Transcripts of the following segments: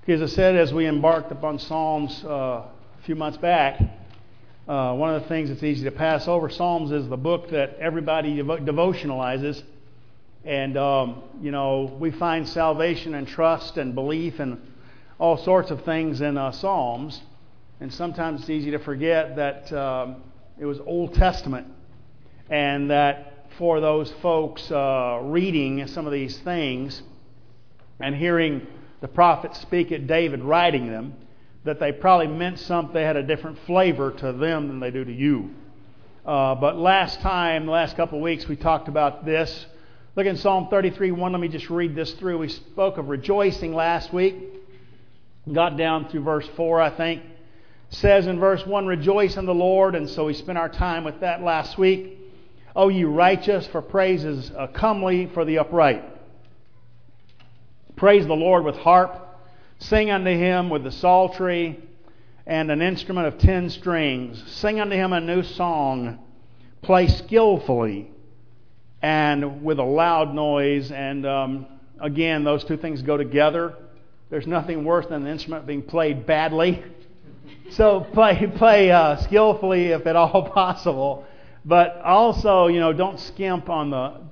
Because I said, as we embarked upon Psalms a few months back, one of the things that's easy to pass over, Psalms is the book that everybody devotionalizes. And, we find salvation and trust and belief and all sorts of things in Psalms. And sometimes it's easy to forget that it was Old Testament, and that for those folks reading some of these things and hearing the prophets speak at David writing them, that they probably meant something, they had a different flavor to them than they do to you. But last couple of weeks, we talked about this. Look in Psalm 33:1. Let me just read this through. We spoke of rejoicing last week. Got down through verse 4, I think. It says in verse 1, rejoice in the Lord. And so we spent our time with that last week. O ye righteous, for praise is comely for the upright. Praise the Lord with harp. Sing unto Him with the psaltery and an instrument of 10 strings. Sing unto Him a new song. Play skillfully and with a loud noise. And again, those two things go together. There's nothing worse than an instrument being played badly. So play skillfully if at all possible. But also, don't skimp on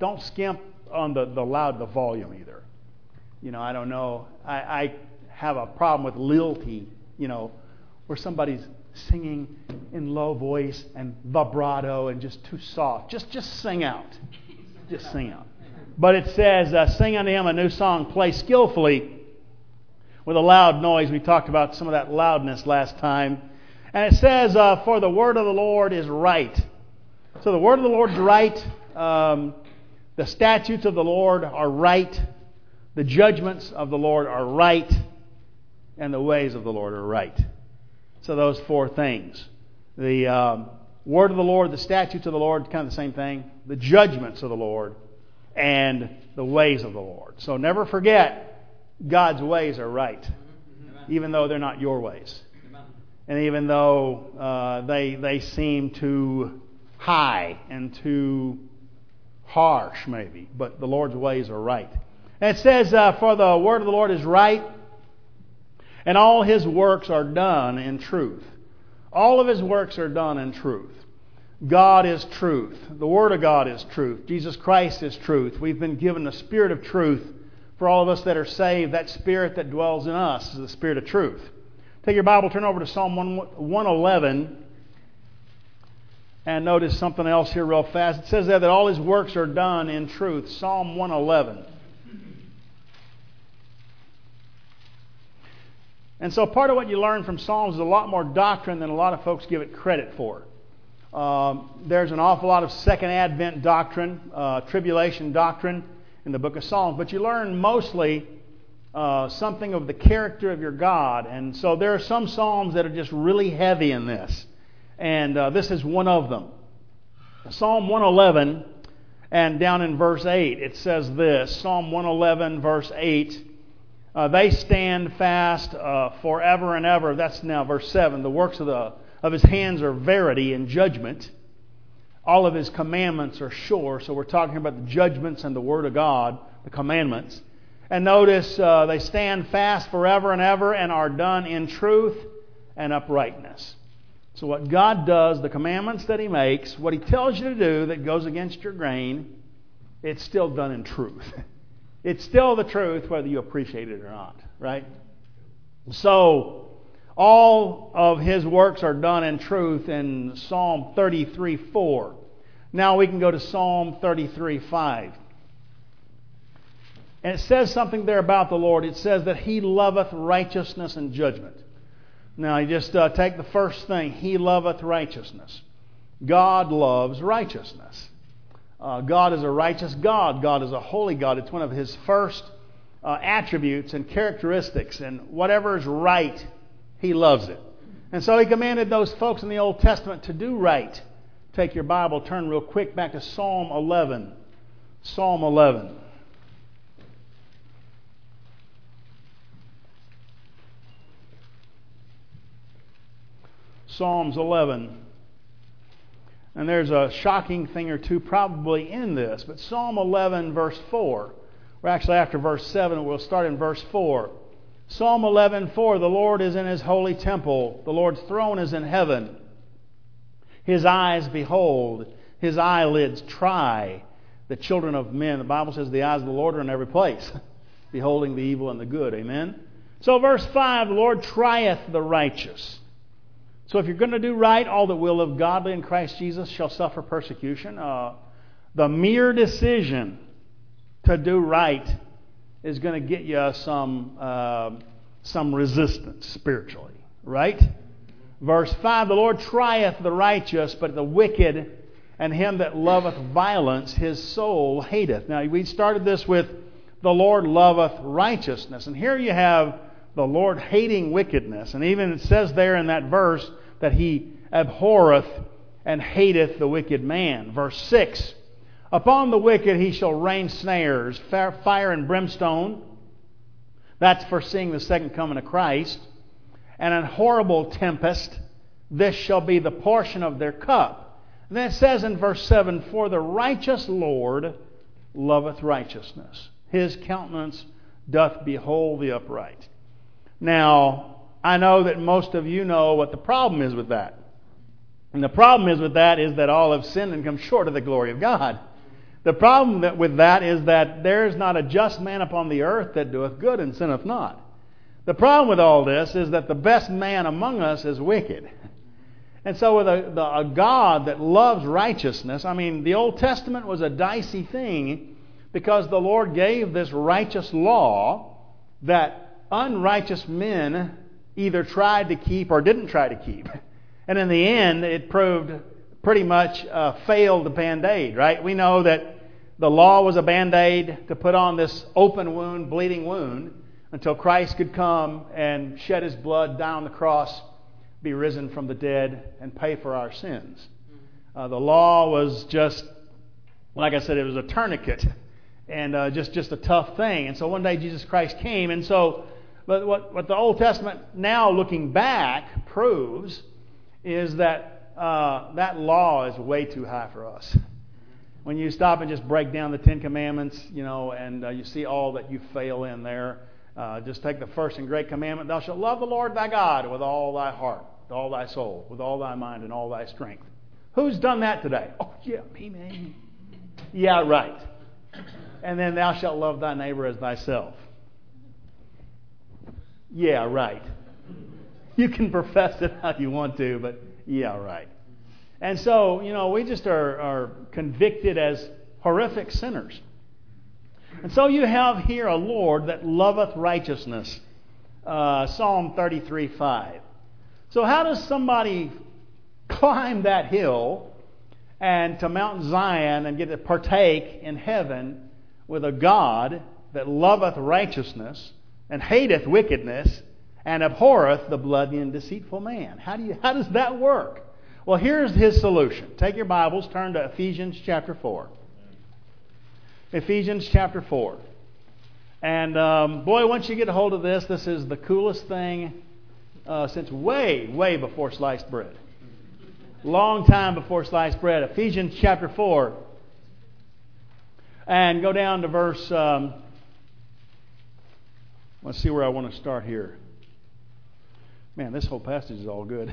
the volume either. I don't know. I have a problem with lilty, where somebody's singing in low voice and vibrato and just too soft. Just sing out. Just sing out. But it says, sing unto Him a new song, play skillfully with a loud noise. We talked about some of that loudness last time. And it says, for the word of the Lord is right. So the word of the Lord is right. The statutes of the Lord are right. The judgments of the Lord are right. And the ways of the Lord are right. So those 4 things. The word of the Lord, the statutes of the Lord, kind of the same thing. The judgments of the Lord and the ways of the Lord. So never forget, God's ways are right. Even though they're not your ways. And even though they seem too high and too harsh maybe. But the Lord's ways are right. And it says, for the word of the Lord is right, and all His works are done in truth. All of His works are done in truth. God is truth. The Word of God is truth. Jesus Christ is truth. We've been given the Spirit of truth. For all of us that are saved, that Spirit that dwells in us is the Spirit of truth. Take your Bible, turn over to Psalm 111, and notice something else here real fast. It says there that all His works are done in truth. Psalm 111. And so part of what you learn from Psalms is a lot more doctrine than a lot of folks give it credit for. There's an awful lot of Second Advent doctrine, tribulation doctrine in the book of Psalms. But you learn mostly something of the character of your God. And so there are some Psalms that are just really heavy in this. And this is one of them. Psalm 111, and down in verse 8, it says this. Psalm 111, verse 8. They stand fast forever and ever. That's now verse 7. The works of His hands are verity and judgment. All of His commandments are sure. So we're talking about the judgments and the Word of God, the commandments. And notice they stand fast forever and ever and are done in truth and uprightness. So what God does, the commandments that He makes, what He tells you to do that goes against your grain, it's still done in truth. It's still the truth whether you appreciate it or not, right? So all of His works are done in truth in Psalm 33:4. Now we can go to Psalm 33:5. And it says something there about the Lord. It says that He loveth righteousness and judgment. Now you just take the first thing. He loveth righteousness. God loves righteousness. God is a righteous God. God is a holy God. It's one of His first attributes and characteristics. And whatever is right, He loves it. And so He commanded those folks in the Old Testament to do right. Take your Bible, turn real quick back to Psalm 11. Psalm 11. Psalms 11. And there's a shocking thing or two probably in this. But Psalm 11, verse 4. We're actually after verse 7. We'll start in verse 4. Psalm 11:4, the Lord is in His holy temple. The Lord's throne is in heaven. His eyes behold, His eyelids try the children of men. The Bible says the eyes of the Lord are in every place, beholding the evil and the good. Amen? So verse 5, the Lord trieth the righteous. So if you're going to do right, all that will live godly in Christ Jesus shall suffer persecution. The mere decision to do right is going to get you some resistance spiritually. Right? Verse 5, the Lord trieth the righteous, but the wicked and him that loveth violence, his soul hateth. Now, we started this with the Lord loveth righteousness. And here you have the Lord hating wickedness. And even it says there in that verse that He abhorreth and hateth the wicked man. Verse 6, upon the wicked He shall rain snares, fire and brimstone. That's foreseeing the second coming of Christ. And an horrible tempest, this shall be the portion of their cup. And then it says in verse 7, for the righteous Lord loveth righteousness. His countenance doth behold the upright. Now, I know that most of you know what the problem is with that. And the problem is with that is that all have sinned and come short of the glory of God. The problem with that is that there is not a just man upon the earth that doeth good and sinneth not. The problem with all this is that the best man among us is wicked. And so with a God that loves righteousness, I mean, the Old Testament was a dicey thing because the Lord gave this righteous law that unrighteous men either tried to keep or didn't try to keep. And in the end, it proved pretty much a failed Band-Aid, right? We know that the law was a Band-Aid to put on this open wound, bleeding wound, until Christ could come and shed His blood down on the cross, be risen from the dead, and pay for our sins. The law was just, like I said, it was a tourniquet and just a tough thing. And so one day Jesus Christ came, and so but what the Old Testament now looking back proves is that that law is way too high for us. When you stop and just break down the Ten Commandments, and you see all that you fail in there, just take the first and great commandment, thou shalt love the Lord thy God with all thy heart, with all thy soul, with all thy mind, and all thy strength. Who's done that today? Oh, yeah, me, man. Yeah, right. And then thou shalt love thy neighbor as thyself. Yeah, right. You can profess it how you want to, but yeah, right. And so, we just are convicted as horrific sinners. And so you have here a Lord that loveth righteousness. Psalm 33:5. So how does somebody climb that hill and to Mount Zion and get to partake in heaven with a God that loveth righteousness and hateth wickedness and abhorreth the bloody and deceitful man? How does that work? Well, here's His solution. Take your Bibles, turn to Ephesians chapter 4. Ephesians chapter 4. And boy, once you get a hold of this is the coolest thing since way before sliced bread. Long time before sliced bread. Ephesians chapter 4. And go down to verse... let's see where I want to start here. Man, this whole passage is all good.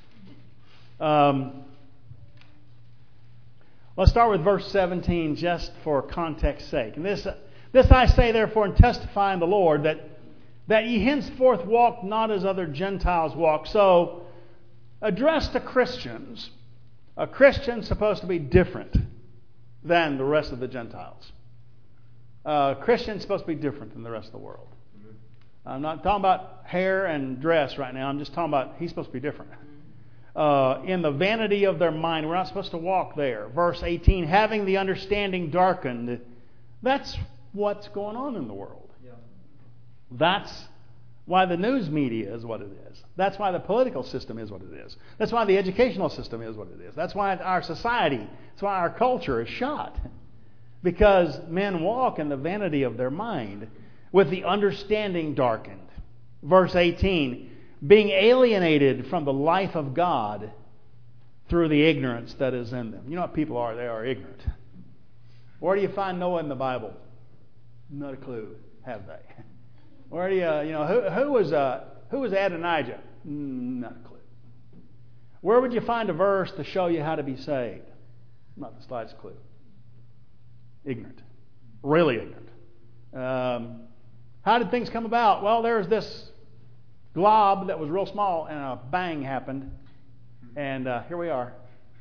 Let's start with verse 17 just for context's sake. And this I say therefore and testify in the Lord that ye henceforth walk not as other Gentiles walk. So, addressed to Christians, a Christian's supposed to be different than the rest of the Gentiles. A Christian's supposed to be different than the rest of the world. I'm not talking about hair and dress right now. I'm just talking about he's supposed to be different. In the vanity of their mind, we're not supposed to walk there. Verse 18, having the understanding darkened. That's what's going on in the world. Yeah. That's why the news media is what it is. That's why the political system is what it is. That's why the educational system is what it is. That's why our society, that's why our culture is shot. Because men walk in the vanity of their mind with the understanding darkened. Verse 18, being alienated from the life of God through the ignorance that is in them. You know what people are? They are ignorant. Where do you find Noah in the Bible? Not a clue, have they? Where do who was Adonijah? Not a clue. Where would you find a verse to show you how to be saved? Not the slightest clue. Ignorant. Really ignorant. How did things come about? Well, there's this glob that was real small, and a bang happened, and here we are.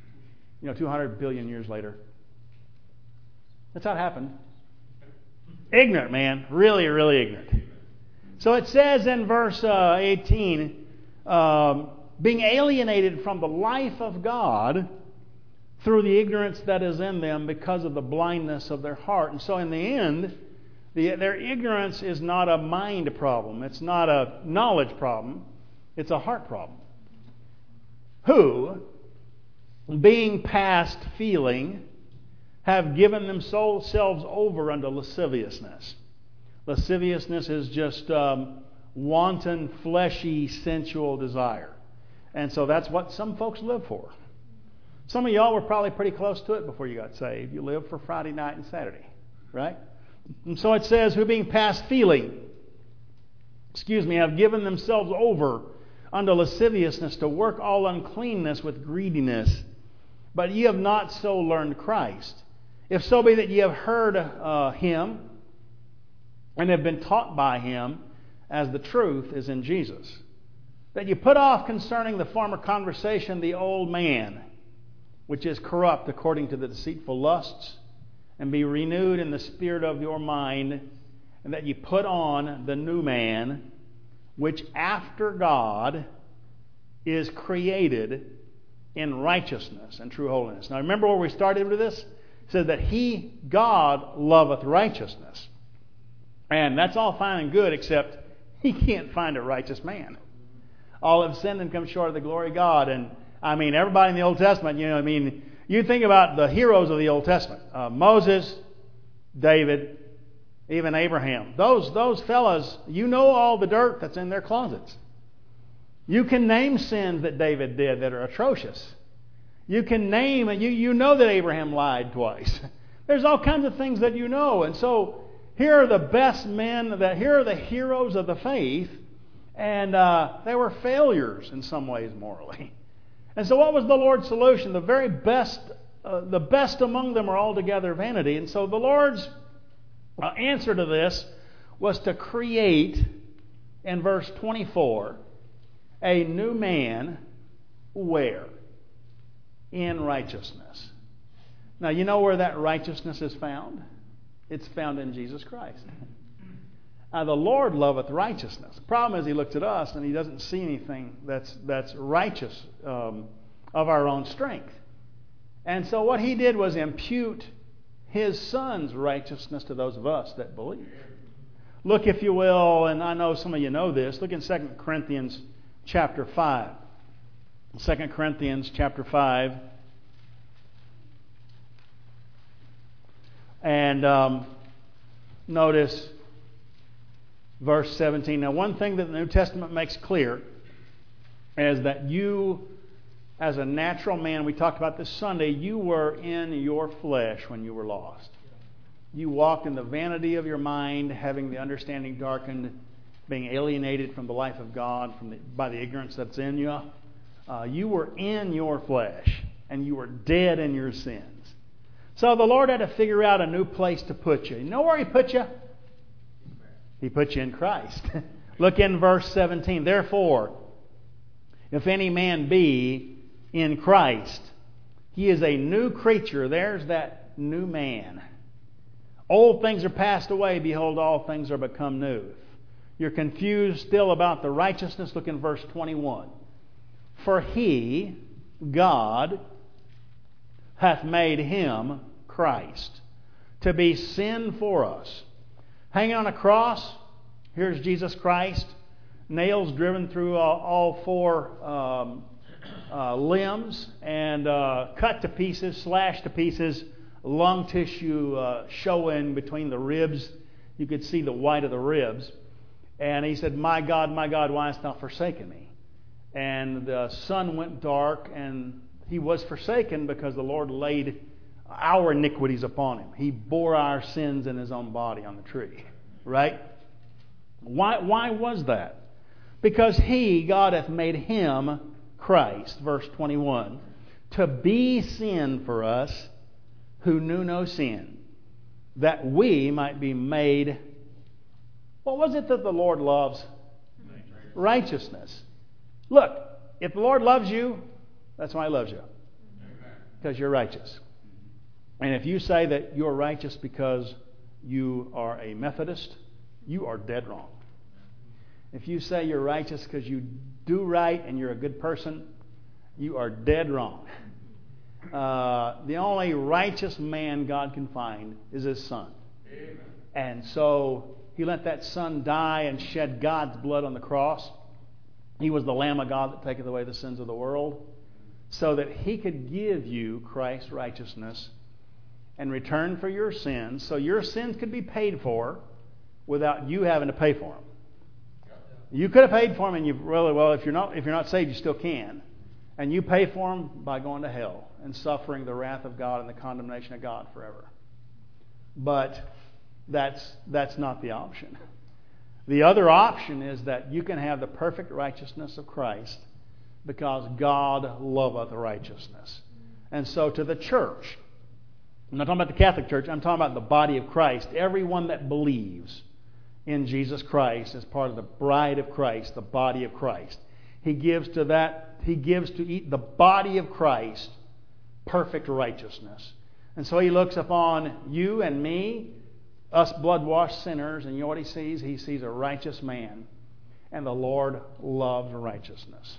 200 billion years later. That's how it happened. Ignorant, man. Really, really ignorant. So it says in verse 18, being alienated from the life of God through the ignorance that is in them because of the blindness of their heart. And so in the end, their ignorance is not a mind problem. It's not a knowledge problem. It's a heart problem. Who, being past feeling, have given themselves over unto lasciviousness. Lasciviousness is just wanton, fleshy, sensual desire. And so that's what some folks live for. Some of y'all were probably pretty close to it before you got saved. You lived for Friday night and Saturday, right? And so it says, who being past feeling, have given themselves over unto lasciviousness to work all uncleanness with greediness. But ye have not so learned Christ. If so be that ye have heard Him and have been taught by Him, as the truth is in Jesus. That you put off concerning the former conversation the old man, which is corrupt according to the deceitful lusts, and be renewed in the spirit of your mind, and that you put on the new man, which after God is created in righteousness and true holiness. Now remember where we started with this? It says that God, loveth righteousness. And that's all fine and good, except He can't find a righteous man. All have sinned and come short of the glory of God. And everybody in the Old Testament, you think about the heroes of the Old Testament. Moses, David, even Abraham. Those fellas, all the dirt that's in their closets. You can name sins that David did that are atrocious. You can name, you know that Abraham lied twice. There's all kinds of things that you know. And so here are the best men, here are the heroes of the faith, and they were failures in some ways morally. And so what was the Lord's solution? The very best, the best among them are altogether vanity. And so the Lord's answer to this was to create, in verse 24, a new man where? In righteousness. Now, you know where that righteousness is found? It's found in Jesus Christ. Now, the Lord loveth righteousness. The problem is He looks at us and He doesn't see anything that's righteous of our own strength. And so what He did was impute His Son's righteousness to those of us that believe. Look, if you will, and I know some of you know this, look in 2 Corinthians chapter 5. 2 Corinthians chapter 5. And notice verse 17. Now, one thing that the New Testament makes clear is that you, as a natural man, we talked about this Sunday, you were in your flesh when you were lost. You walked in the vanity of your mind, having the understanding darkened, being alienated from the life of God by the ignorance that's in you. You were in your flesh, and you were dead in your sins. So the Lord had to figure out a new place to put you. You know where He put you? He put you in Christ. Look in verse 17. Therefore, if any man be in Christ, he is a new creature. There's that new man. Old things are passed away. Behold, all things are become new. You're confused still about the righteousness. Look in verse 21. For He, God, hath made Him, Christ, to be sin for us. Hanging on a cross, here's Jesus Christ, nails driven through all four limbs, and cut to pieces, slashed to pieces, lung tissue showing between the ribs. You could see the white of the ribs. And He said, my God, why hast thou forsaken me? And the sun went dark, and He was forsaken because the Lord laid our iniquities upon Him. He bore our sins in His own body on the tree. Right? Why was that? Because He, God, hath made Him, Christ, verse 21, to be sin for us who knew no sin, that we might be made... What was it that the Lord loves? Righteousness. Look, if the Lord loves you, that's why He loves you. Because you're righteous. And if you say that you're righteous because you are a Methodist, you are dead wrong. If you say you're righteous because you do right and you're a good person, you are dead wrong. The only righteous man God can find is His Son. Amen. And so He let that Son die and shed God's blood on the cross. He was the Lamb of God that taketh away the sins of the world, so that He could give you Christ's righteousness in return for your sins, so your sins could be paid for without you having to pay for them. You could have paid for them, and you really, well, if you're not saved, you still can. And you pay for them by going to hell and suffering the wrath of God and the condemnation of God forever. But that's not the option. The other option is that you can have the perfect righteousness of Christ because God loveth righteousness. And so to the church, I'm not talking about the Catholic Church, I'm talking about the body of Christ. Everyone that believes in Jesus Christ as part of the bride of Christ, the body of Christ. He gives to the body of Christ perfect righteousness. And so He looks upon you and me, us blood-washed sinners, and you know what He sees? He sees a righteous man. And the Lord loves righteousness.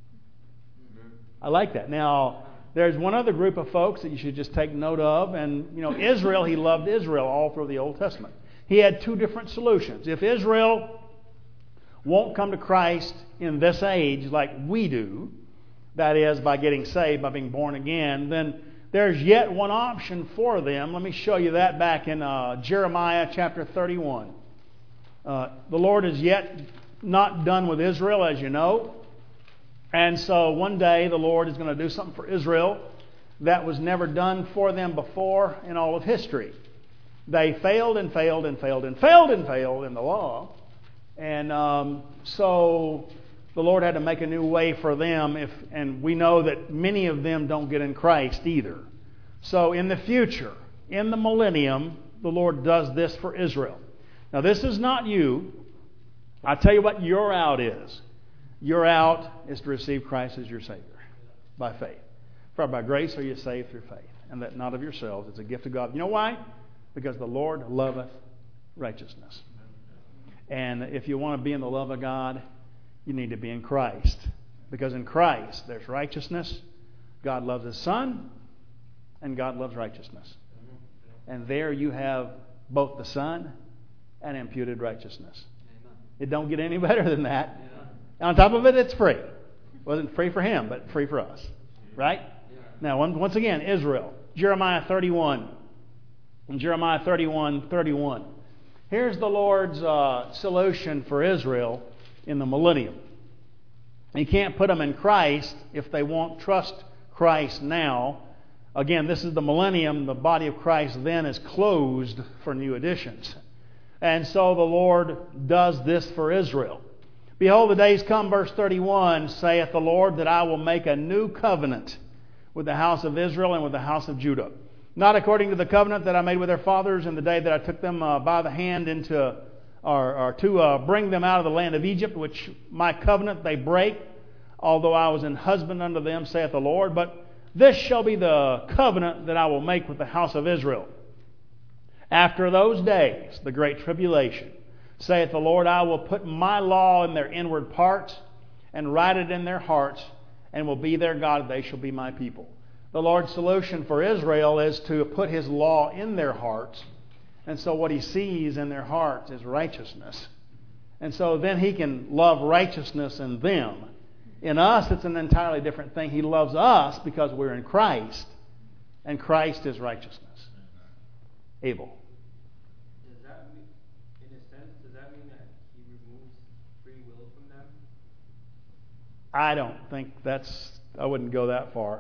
I like that. Now, there's one other group of folks that you should just take note of. And, Israel, He loved Israel all through the Old Testament. He had two different solutions. If Israel won't come to Christ in this age like we do, that is, by getting saved, by being born again, then there's yet one option for them. Let me show you that back in Jeremiah chapter 31. The Lord is yet not done with Israel, as you know. And so one day the Lord is going to do something for Israel that was never done for them before in all of history. They failed and failed and failed and failed and failed in the law. And so the Lord had to make a new way for them. And we know that many of them don't get in Christ either. So in the future, in the millennium, the Lord does this for Israel. Now this is not you. I'll tell you what your out is. Your out is to receive Christ as your Savior by faith. For by grace are you saved through faith, and that not of yourselves. It's a gift of God. You know why? Because the Lord loveth righteousness. And if you want to be in the love of God, you need to be in Christ. Because in Christ, there's righteousness. God loves His Son, and God loves righteousness. And there you have both the Son and imputed righteousness. It don't get any better than that. On top of it, it's free. It wasn't free for Him, but free for us. Right? Now, once again, Israel. Jeremiah 31. In Jeremiah 31:31. Here's the Lord's solution for Israel in the millennium. You can't put them in Christ if they won't trust Christ now. Again, this is the millennium. The body of Christ then is closed for new additions. And so the Lord does this for Israel. Behold, the days come, verse 31, saith the Lord, that I will make a new covenant with the house of Israel and with the house of Judah. Not according to the covenant that I made with their fathers in the day that I took them by the hand to bring them out of the land of Egypt, which my covenant they break, although I was an husband unto them, saith the Lord. But this shall be the covenant that I will make with the house of Israel. After those days, the great tribulation, saith the Lord, I will put my law in their inward parts and write it in their hearts, and will be their God, they shall be my people. The Lord's solution for Israel is to put His law in their hearts. And so what He sees in their hearts is righteousness. And so then He can love righteousness in them. In us, it's an entirely different thing. He loves us because we're in Christ. And Christ is righteousness. Abel. Does that mean, in a sense, does that mean that He removes free will from them? I don't think I wouldn't go that far.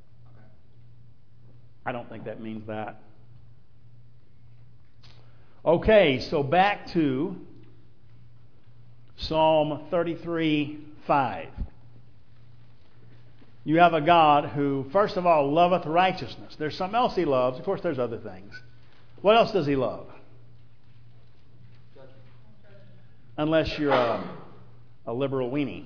I don't think that means that. Okay, so back to Psalm 33:5. You have a God who, first of all, loveth righteousness. There's something else He loves. Of course, there's other things. What else does He love? Unless you're a liberal weenie.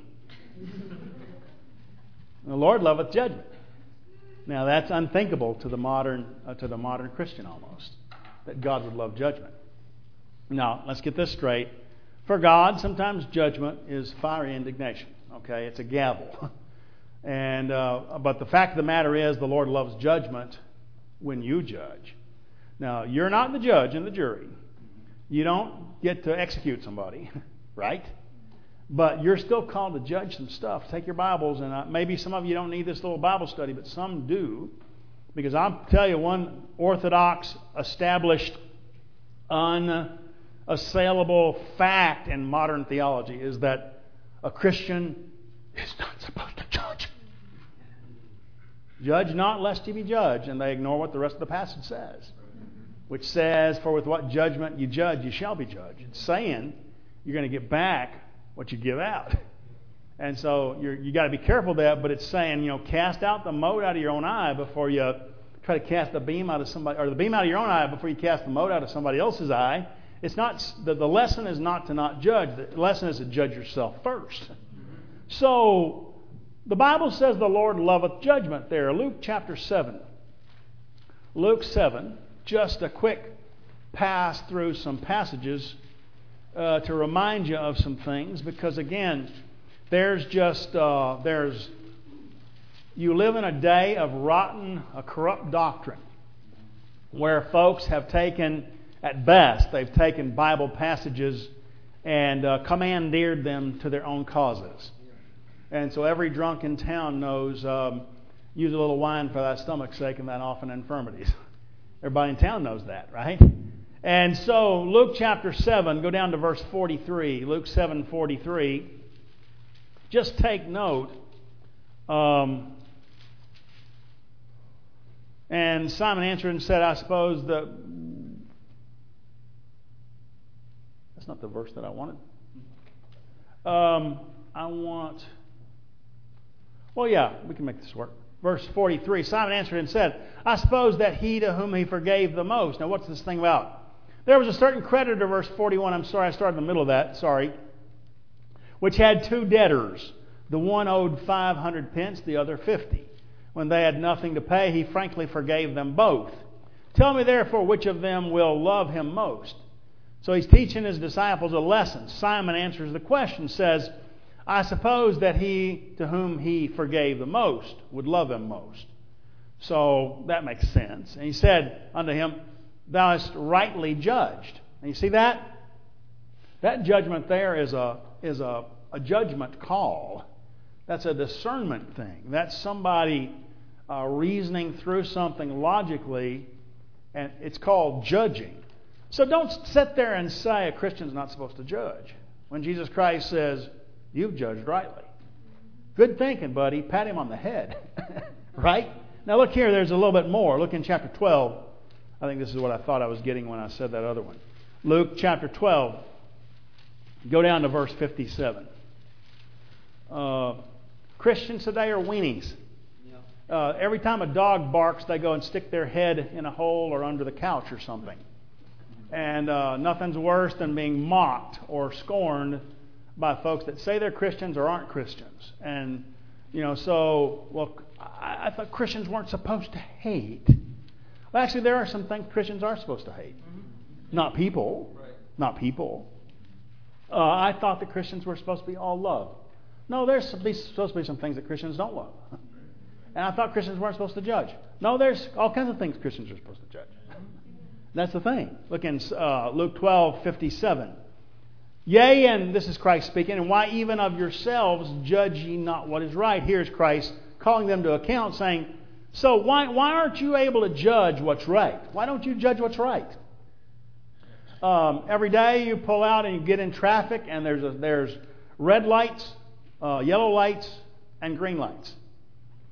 The Lord loveth judgment. Now that's unthinkable to the modern Christian almost, that God would love judgment. Now let's get this straight. For God, sometimes judgment is fiery indignation. Okay, it's a gavel. And but the fact of the matter is, the Lord loves judgment when you judge. Now you're not the judge and the jury. You don't get to execute somebody, right? But you're still called to judge some stuff. Take your Bibles, and maybe some of you don't need this little Bible study, but some do. Because I'll tell you, one orthodox, established, unassailable fact in modern theology is that a Christian is not supposed to judge. Judge not, lest ye be judged. And they ignore what the rest of the passage says, which says, for with what judgment you judge, you shall be judged. It's saying you're going to get back what you give out. And so you got to be careful of that, but it's saying, cast out the mote out of your own eye before you try to cast the beam out of somebody, or the beam out of your own eye before you cast the mote out of somebody else's eye. It's not the lesson is not to not judge. The lesson is to judge yourself first. So the Bible says the Lord loveth judgment there. Luke chapter 7. Luke 7, just a quick pass through some passages to remind you of some things, because again, you live in a day of a corrupt doctrine, where folks have taken, at best, they've taken Bible passages and commandeered them to their own causes. And so every drunk in town knows, use a little wine for thy stomach's sake and thine often infirmities. Everybody in town knows that, right? And so Luke chapter 7, go down to verse 43. Luke 7:43. Just take note. And Simon answered and said, I suppose that... That's not the verse that I wanted. Well, yeah, we can make this work. Verse 43, Simon answered and said, I suppose that he to whom he forgave the most. Now, what's this thing about? There was a certain creditor, verse 41, I'm sorry, I started in the middle of that, sorry, which had two debtors. The one owed 500 pence, the other 50. When they had nothing to pay, he frankly forgave them both. Tell me therefore which of them will love him most. So he's teaching his disciples a lesson. Simon answers the question, says, I suppose that he to whom he forgave the most would love him most. So that makes sense. And he said unto him, Thou hast rightly judged. And you see that? That judgment there is a judgment call. That's a discernment thing. That's somebody reasoning through something logically, and it's called judging. So don't sit there and say a Christian's not supposed to judge, when Jesus Christ says, you've judged rightly. Good thinking, buddy. Pat him on the head. Right? Now look here, there's a little bit more. Look in chapter 12. I think this is what I thought I was getting when I said that other one. Luke chapter 12. Go down to verse 57. Christians today are weenies. Every time a dog barks, they go and stick their head in a hole or under the couch or something. And nothing's worse than being mocked or scorned by folks that say they're Christians or aren't Christians. And, I thought Christians weren't supposed to hate. Well, actually, there are some things Christians are supposed to hate. Not people. Right. Not people. I thought that Christians were supposed to be all love. No, there's supposed to be some things that Christians don't love. And I thought Christians weren't supposed to judge. No, there's all kinds of things Christians are supposed to judge. That's the thing. Look in Luke 12:57. Yea, and this is Christ speaking, and why even of yourselves judge ye not what is right? Here's Christ calling them to account, saying, so why aren't you able to judge what's right? Why don't you judge what's right? Every day you pull out and you get in traffic, and there's red lights, yellow lights, and green lights.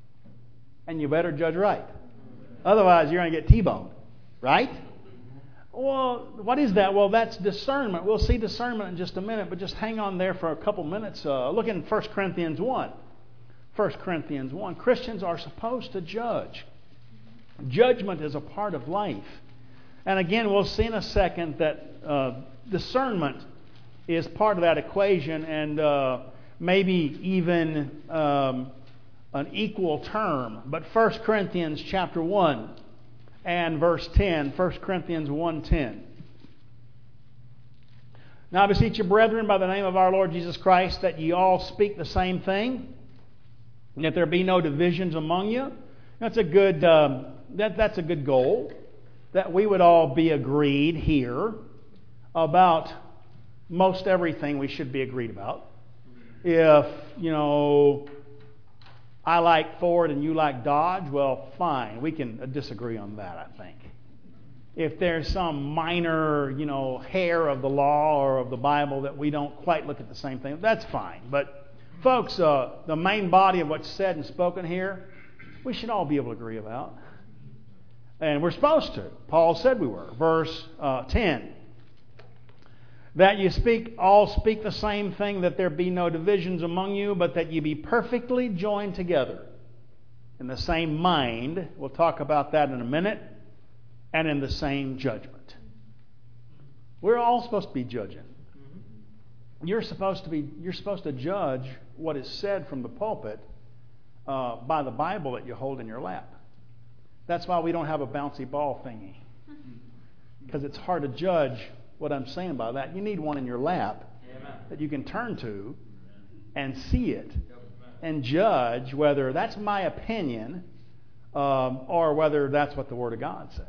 And you better judge right. Otherwise, you're going to get T-boned. Right? Well, what is that? Well, that's discernment. We'll see discernment in just a minute, but just hang on there for a couple minutes. Look in 1 Corinthians 1. 1 Corinthians 1. Christians are supposed to judge. Judgment is a part of life. And again, we'll see in a second that discernment is part of that equation, and maybe even an equal term. But 1 Corinthians chapter 1 and verse 10, 1 Corinthians 1:10. Now I beseech you, brethren, by the name of our Lord Jesus Christ, that ye all speak the same thing, and that there be no divisions among you. That's a good that's a good goal, that we would all be agreed here about most everything we should be agreed about. If, I like Ford and you like Dodge, well, fine. We can disagree on that, I think. If there's some minor, hair of the law or of the Bible that we don't quite look at the same thing, that's fine. But, folks, the main body of what's said and spoken here, we should all be able to agree about. And we're supposed to. Paul said we were. Verse 10. That you all speak the same thing, that there be no divisions among you, but that you be perfectly joined together in the same mind. We'll talk about that in a minute. And in the same judgment. We're all supposed to be judging. You're supposed to judge what is said from the pulpit by the Bible that you hold in your lap. That's why we don't have a bouncy ball thingy. Because it's hard to judge what I'm saying by that. You need one in your lap that you can turn to and see it and judge whether that's my opinion or whether that's what the Word of God says.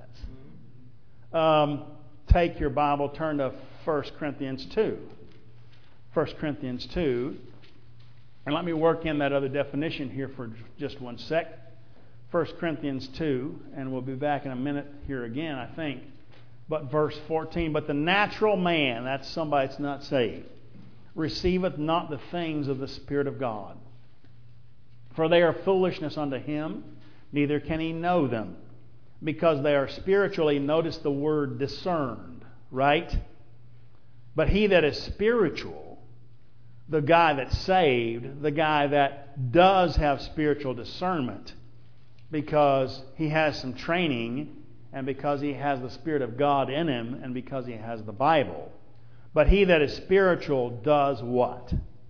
Take your Bible, turn to 1 Corinthians 2. 1 Corinthians 2. And let me work in that other definition here for just one sec. 1 Corinthians 2, and we'll be back in a minute here again, I think. But verse 14, but the natural man, that's somebody that's not saved, receiveth not the things of the Spirit of God. For they are foolishness unto him, neither can he know them, because they are spiritually, notice the word discerned, right? But he that is spiritual, the guy that's saved, the guy that does have spiritual discernment, because he has some training, and because he has the Spirit of God in him, and because he has the Bible. But he that is spiritual does what?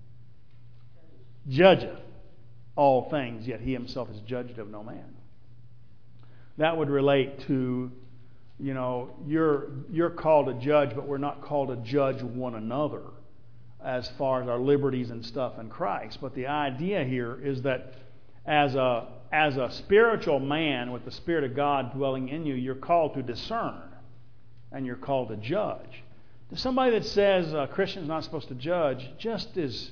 Judgeth all things, yet he himself is judged of no man. That would relate to, you're called to judge, but we're not called to judge one another as far as our liberties and stuff in Christ. But the idea here is that as a spiritual man with the Spirit of God dwelling in you, you're called to discern and you're called to judge. Somebody that says a Christian's not supposed to judge just is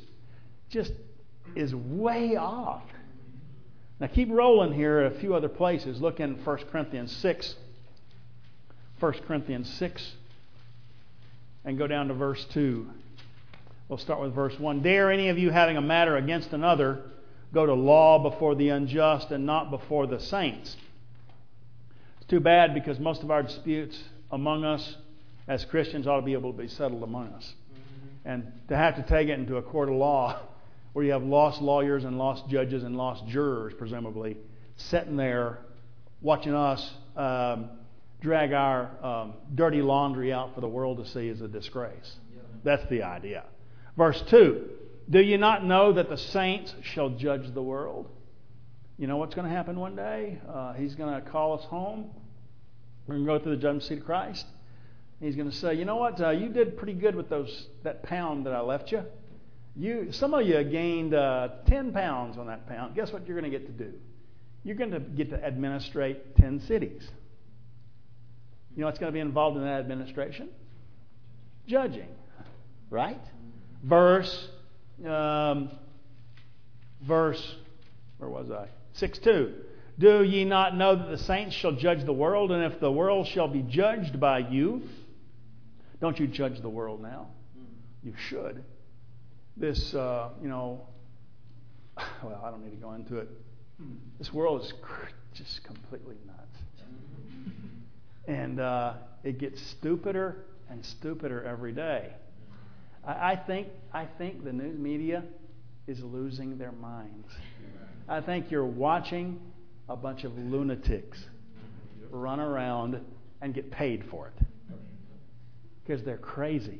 way off. Now keep rolling here at a few other places. Look in 1 Corinthians 6. 1 Corinthians 6. And go down to verse 2. We'll start with verse 1. Dare any of you having a matter against another go to law before the unjust and not before the saints? It's too bad, because most of our disputes among us as Christians ought to be able to be settled among us. And to have to take it into a court of law where you have lost lawyers and lost judges and lost jurors, presumably, sitting there watching us drag our dirty laundry out for the world to see is a disgrace. That's the idea. Verse 2. Do you not know that the saints shall judge the world? You know what's going to happen one day? He's going to call us home. We're going to go through the judgment seat of Christ. He's going to say, you know what? You did pretty good with that pound that I left you. Some of you gained 10 pounds on that pound. Guess what you're going to get to do? You're going to get to administrate 10 cities. You know what's going to be involved in that administration? Judging. Right? Verse, where was I? 6:2. Do ye not know that the saints shall judge the world? And if the world shall be judged by you, don't you judge the world now? You should. This, well, I don't need to go into it. This world is just completely nuts. And it gets stupider and stupider every day. I think the news media is losing their minds. I think you're watching a bunch of lunatics run around and get paid for it because they're crazy.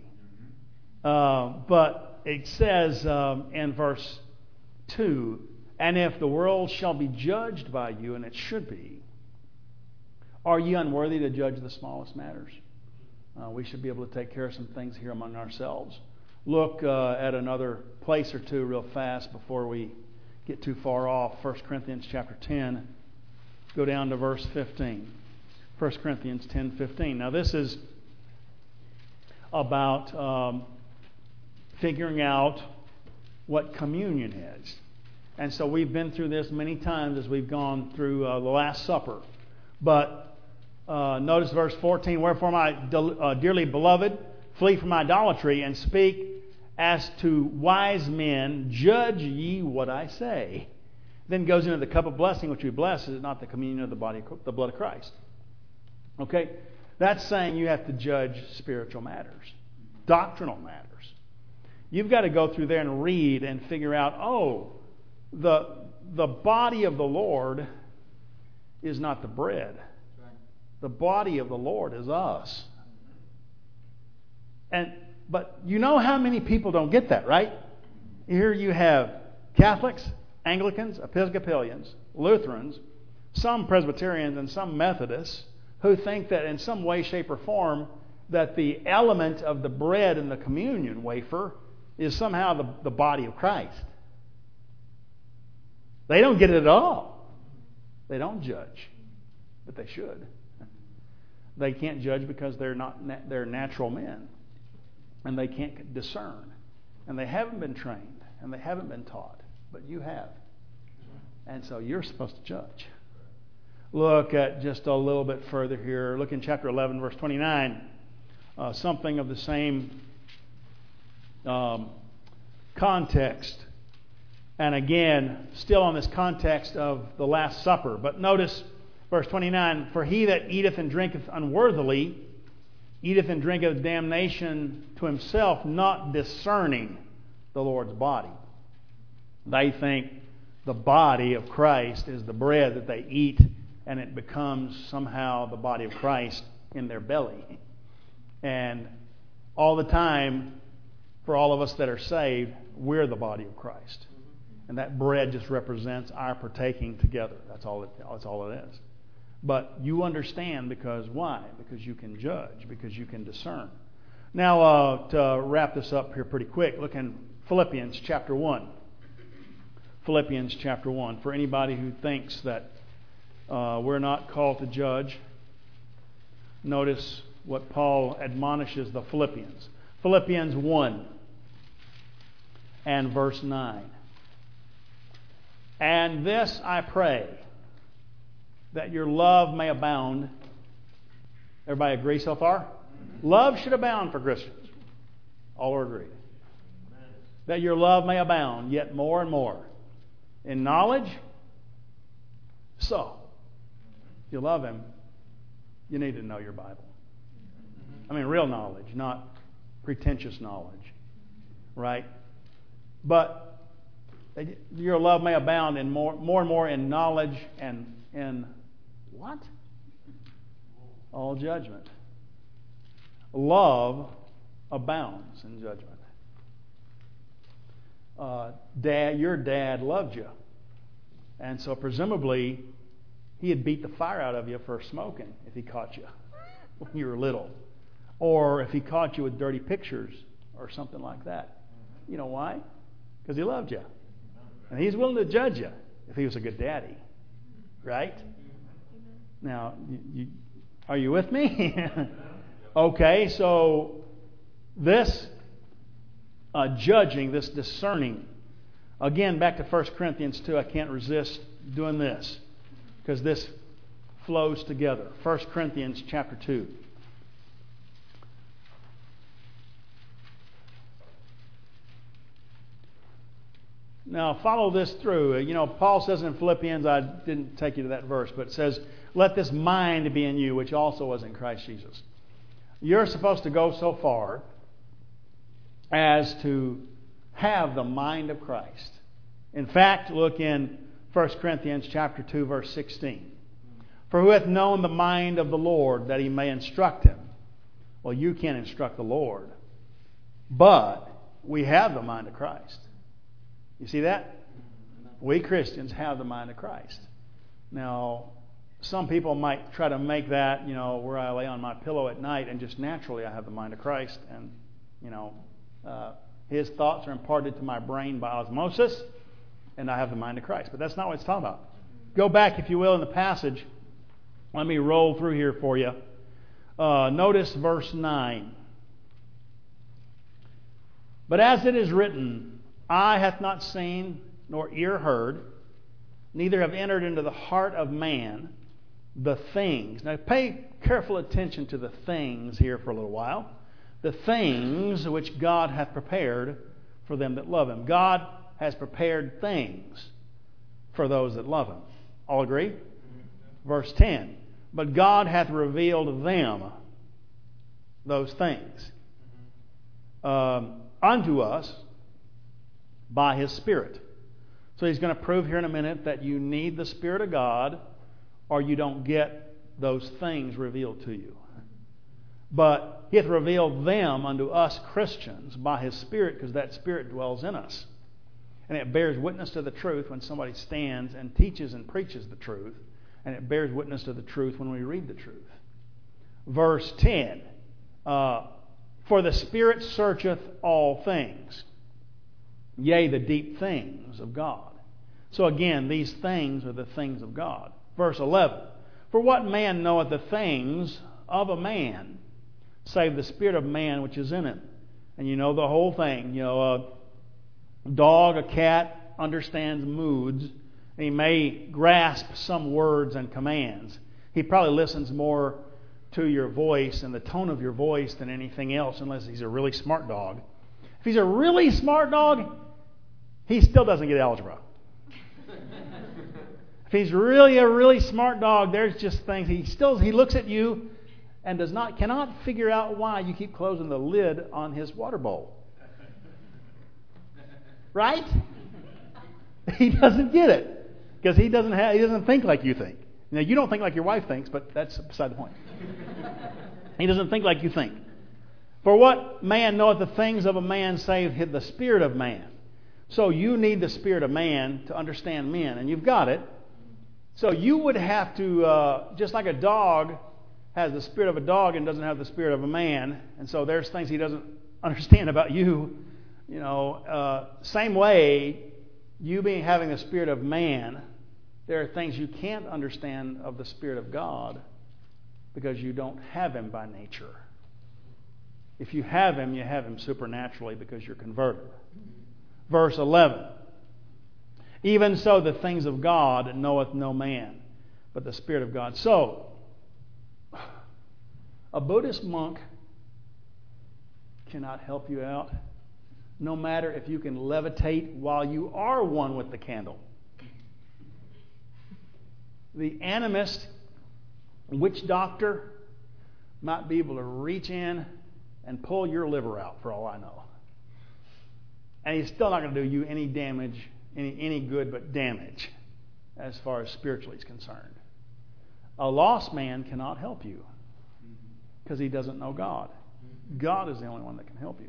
But it says in verse 2, "And if the world shall be judged by you, and it should be, are ye unworthy to judge the smallest matters?" We should be able to take care of some things here among ourselves. Look at another place or two real fast before we get too far off. 1 Corinthians chapter 10. Go down to verse 15. 1 Corinthians 10:15. Now this is about figuring out what communion is. And so we've been through this many times as we've gone through the Last Supper. But notice verse 14, "Wherefore, my dearly beloved, flee from idolatry, and speak as to wise men, judge ye what I say." Then goes into the cup of blessing, which we bless, is not the communion of the blood of Christ. Okay? That's saying you have to judge spiritual matters, doctrinal matters. You've got to go through there and read and figure out, the body of the Lord is not the bread. The body of the Lord is us. But you know how many people don't get that, right? Here you have Catholics, Anglicans, Episcopalians, Lutherans, some Presbyterians, and some Methodists who think that in some way, shape, or form that the element of the bread in the communion wafer is somehow the body of Christ. They don't get it at all. They don't judge, but they should. They can't judge because they're natural men, and they can't discern, and they haven't been trained, and they haven't been taught, but you have, and so you're supposed to judge. Look at just a little bit further here. Look in chapter 11, verse 29. Something of the same context. And again, still on this context of the Last Supper. But notice verse 29, "For he that eateth and drinketh unworthily, eateth and drinketh damnation to himself, not discerning the Lord's body." They think the body of Christ is the bread that they eat, and it becomes somehow the body of Christ in their belly. And all the time, for all of us that are saved, we're the body of Christ. And that bread just represents our partaking together. That's all it is. But you understand because why? Because you can judge, because you can discern. Now, to wrap this up here pretty quick, look in Philippians chapter 1. Philippians chapter 1. For anybody who thinks that we're not called to judge, notice what Paul admonishes the Philippians. Philippians 1 and verse 9. "And this I pray, that your love may abound." Everybody agree so far? Love should abound for Christians. All are agreed. "That your love may abound yet more and more in knowledge." So, if you love Him, you need to know your Bible. I mean, real knowledge, not pretentious knowledge. Right? But your love may abound in more and more in knowledge and in what? All judgment. Love abounds in judgment. Your dad loved you. And so presumably he'd beat the fire out of you for smoking if he caught you when you were little. Or if he caught you with dirty pictures or something like that. You know why? Because he loved you. And he's willing to judge you if he was a good daddy. Right? Now, are you with me? Okay, so this judging, this discerning. Again, back to 1 Corinthians 2, I can't resist doing this because this flows together. 1 Corinthians chapter 2. Now, follow this through. Paul says in Philippians, I didn't take you to that verse, but it says, let this mind be in you, which also was in Christ Jesus. You're supposed to go so far as to have the mind of Christ. In fact, look in 1 Corinthians chapter 2, verse 16. For who hath known the mind of the Lord, that he may instruct him? Well, you can't instruct the Lord, but we have the mind of Christ. You see that? We Christians have the mind of Christ. Now, some people might try to make that, where I lay on my pillow at night and just naturally I have the mind of Christ, and, His thoughts are imparted to my brain by osmosis, and I have the mind of Christ. But that's not what it's talking about. Go back, if you will, in the passage. Let me roll through here for you. Notice verse 9. But as it is written, eye hath not seen, nor ear heard, neither have entered into the heart of man the things. Now pay careful attention to the things here for a little while. The things which God hath prepared for them that love Him. God has prepared things for those that love Him. All agree? Verse 10. But God hath revealed them, those things, unto us by His Spirit. So He's going to prove here in a minute that you need the Spirit of God or you don't get those things revealed to you. But He hath revealed them unto us Christians by His Spirit, because that Spirit dwells in us. And it bears witness to the truth when somebody stands and teaches and preaches the truth. And it bears witness to the truth when we read the truth. Verse 10. For the Spirit searcheth all things, yea, the deep things of God. So again, these things are the things of God. Verse 11. For what man knoweth the things of a man, save the spirit of man which is in him? And you know the whole thing. A dog, a cat understands moods. And he may grasp some words and commands. He probably listens more to your voice and the tone of your voice than anything else, unless he's a really smart dog. If he's a really smart dog, he still doesn't get algebra. If he's really a really smart dog, there's just things he looks at you and cannot figure out why you keep closing the lid on his water bowl. Right? He doesn't get it. Because he doesn't think like you think. Now, you don't think like your wife thinks, but that's beside the point. He doesn't think like you think. For what man knoweth the things of a man, save the spirit of man? So you need the spirit of man to understand men, and you've got it. So you would have to, just like a dog has the spirit of a dog and doesn't have the spirit of a man, and so there's things he doesn't understand about you. Same way, you having the spirit of man, there are things you can't understand of the Spirit of God because you don't have Him by nature. If you have Him, you have Him supernaturally because you're converted. Verse 11. Even so the things of God knoweth no man, but the Spirit of God. So, a Buddhist monk cannot help you out, no matter if you can levitate while you are one with the candle. The animist witch doctor might be able to reach in and pull your liver out, for all I know. And he's still not going to do you any damage, any good but damage, as far as spiritually is concerned. A lost man cannot help you because he doesn't know God. God is the only one that can help you.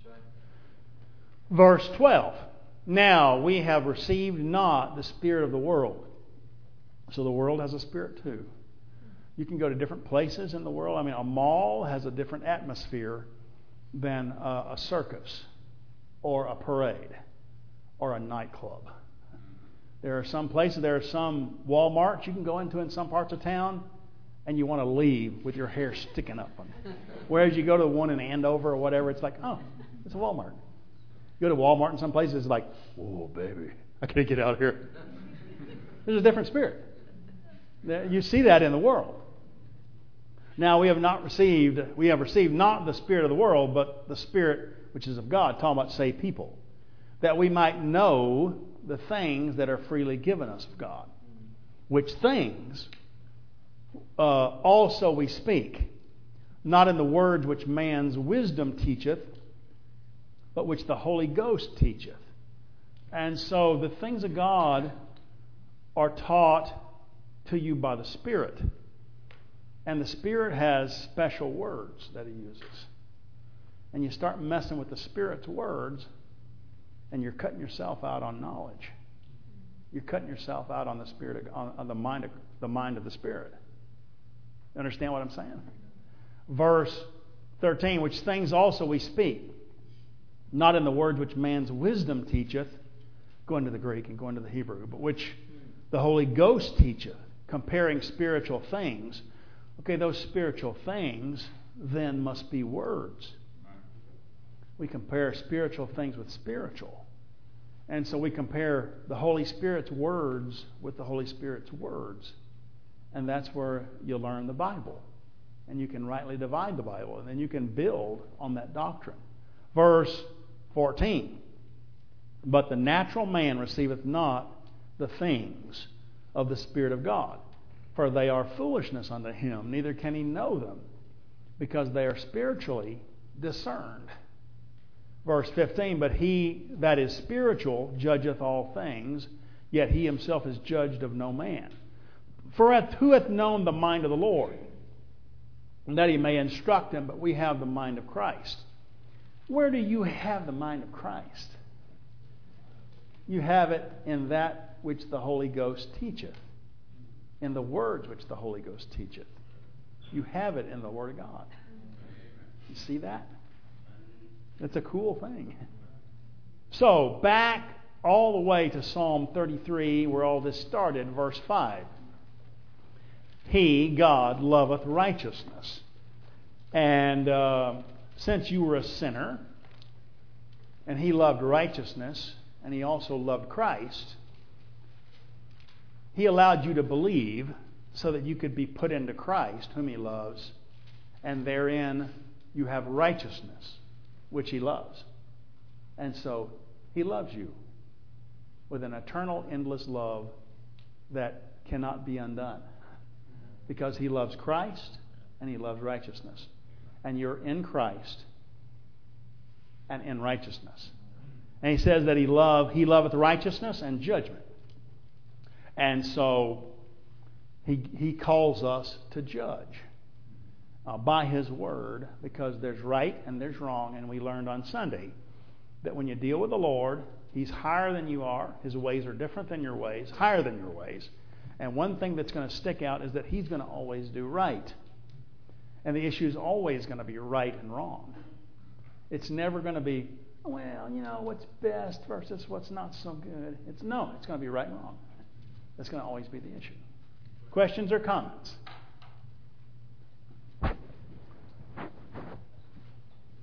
Verse 12. Now we have received not the spirit of the world. So the world has a spirit too. You can go to different places in the world. A mall has a different atmosphere than a circus or a parade or a nightclub. There are some places, there are some Walmarts you can go into in some parts of town and you want to leave with your hair sticking up. Whereas you go to the one in Andover or whatever, it's like, oh, it's a Walmart. You go to Walmart in some places, it's like, oh, baby, I can't get out of here. There's a different spirit. You see that in the world. Now we have received not the spirit of the world, but the Spirit which is of God. Talking about saved people. that we might know the things that are freely given us of God. Which things also we speak, not in the words which man's wisdom teacheth, but which the Holy Ghost teacheth. And so the things of God are taught to you by the Spirit. And the Spirit has special words that He uses. And you start messing with the Spirit's words, and you're cutting yourself out on knowledge. You're cutting yourself out on the Spirit, on the mind of the Spirit. You understand what I'm saying? Verse 13, which things also we speak, not in the words which man's wisdom teacheth, going to the Greek and going to the Hebrew, but which the Holy Ghost teacheth, comparing spiritual things. Okay, those spiritual things then must be words. We compare spiritual things with spiritual. And so we compare the Holy Spirit's words with the Holy Spirit's words. And that's where you learn the Bible. And you can rightly divide the Bible. And then you can build on that doctrine. Verse 14. But the natural man receiveth not the things of the Spirit of God, for they are foolishness unto him, neither can he know them, because they are spiritually discerned. Verse 15, but he that is spiritual judgeth all things, yet he himself is judged of no man. For who hath known the mind of the Lord, and that he may instruct him? But we have the mind of Christ. Where do you have the mind of Christ? You have it in that which the Holy Ghost teacheth, in the words which the Holy Ghost teacheth. You have it in the Word of God. You see that? It's a cool thing. So, back all the way to Psalm 33, where all this started, verse 5. He, God, loveth righteousness. And since you were a sinner, and He loved righteousness, and He also loved Christ, He allowed you to believe so that you could be put into Christ, whom He loves, and therein you have righteousness, which He loves. And so He loves you with an eternal, endless love that cannot be undone, because He loves Christ and He loves righteousness. And you're in Christ and in righteousness. And He says that He loveth righteousness and judgment. And so He calls us to judge by His Word, because there's right and there's wrong. And we learned on Sunday that when you deal with the Lord, He's higher than you are. His ways are different than your ways, higher than your ways. And one thing that's going to stick out is that He's going to always do right. And the issue is always going to be right and wrong. It's never going to be, well, what's best versus what's not so good. It's going to be right and wrong. That's going to always be the issue. Questions or comments?